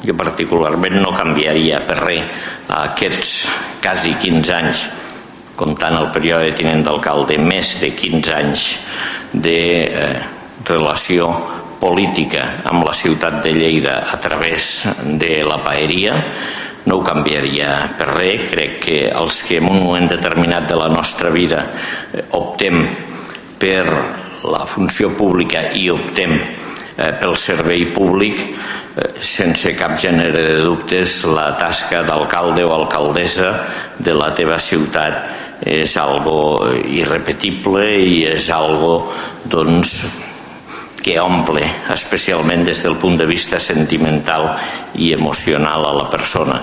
Jo particularment no canviaria per res aquests quasi 15 anys, comptant el període de tinent d'alcalde, més de 15 anys de relació política amb la ciutat de Lleida a través de la paeria. No ho canviaria per res. Crec que els que en un moment determinat de la nostra vida optem per la funció pública i optem pel servei públic, sense cap gènere de dubtes, la tasca d'alcalde o alcaldessa de la teva ciutat és algo irrepetible i és algo, doncs, que omple, especialment des del punt de vista sentimental i emocional a la persona.